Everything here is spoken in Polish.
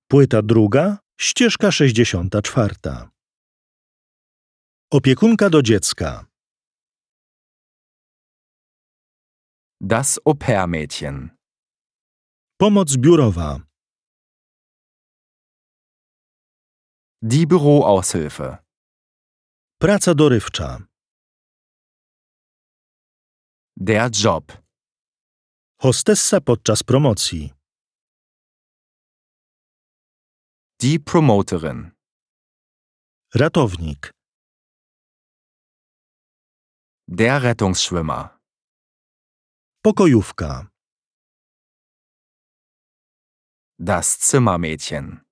Płyta druga, ścieżka 64. Opiekunka do dziecka. Das Au-pair-Mädchen. Pomoc biurowa. Die Büroaushilfe. Praca dorywcza. Der Job. Hostessa podczas promocji. Die Promoterin. Ratownik. Der Rettungsschwimmer. Pokojówka. Das Zimmermädchen.